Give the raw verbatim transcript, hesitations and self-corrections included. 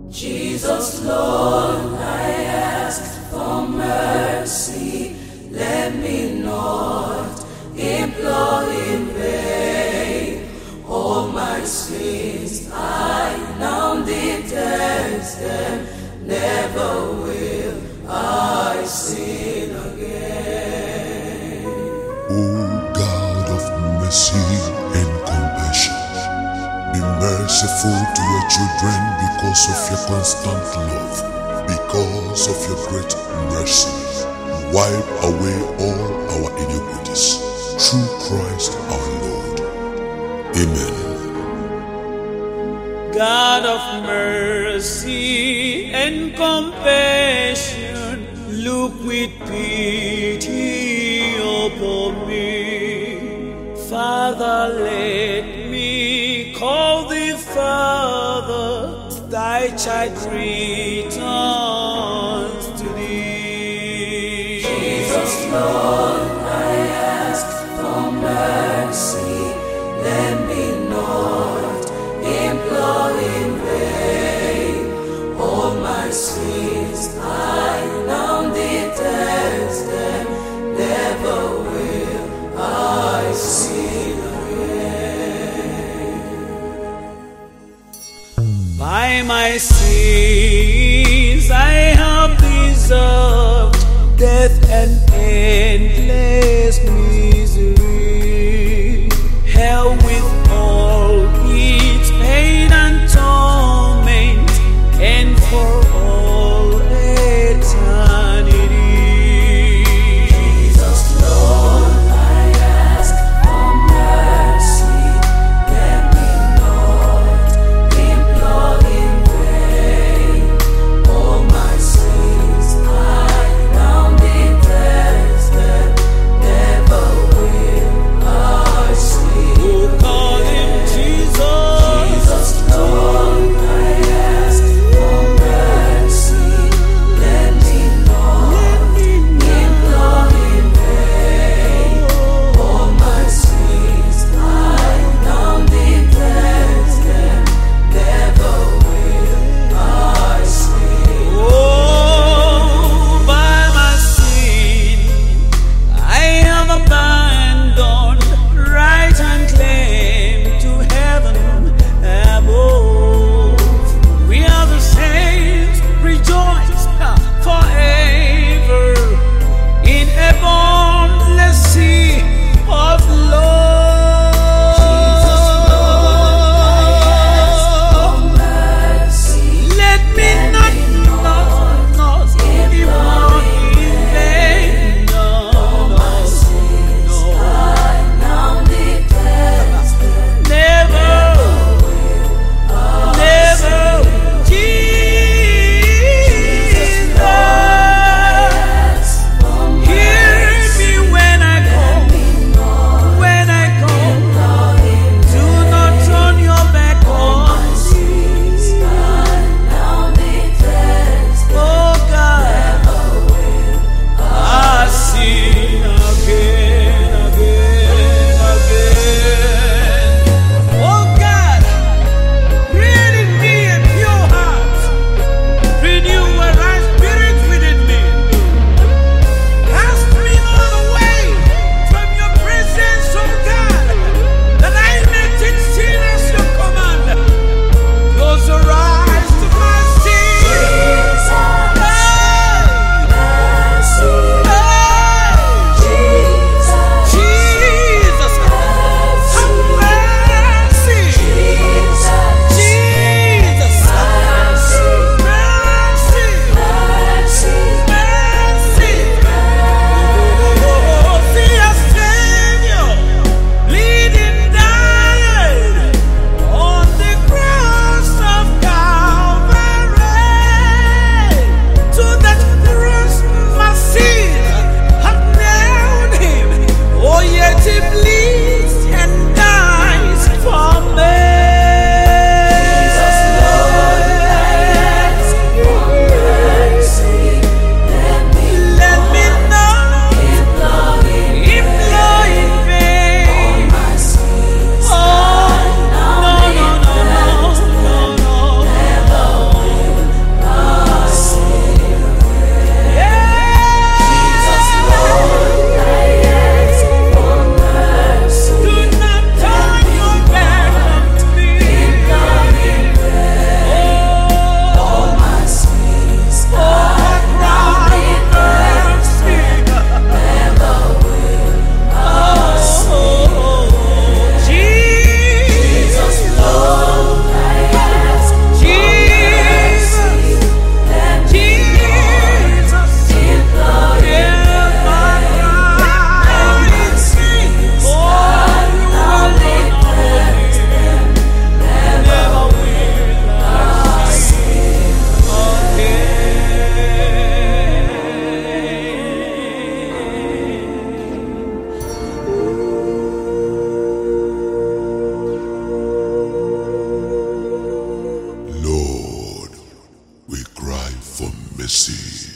Jesus, Lord, I ask for mercy. Let me not implore in vain. All my sins I now detest them. Never will I sin again. O God of mercy and compassion, be merciful to your children because of your constant love, because of your great mercy. Wipe away all our iniquities through Christ our Lord. Amen. God of mercy and compassion, look with pity upon me. Father, let me call thee Father, thy child returns to thee. Jesus, Lord, I ask for mercy. Let me not implore in vain. All my sins I now detest them. Never will I sin again. By my sins I have deserved death and endless misery, hell with all its pain and torment, and for all eternity. Jesus, Lord, I ask for mercy. Let me not implore in vain. All my sins I now detest them. Never will I sin. Oh, mercy.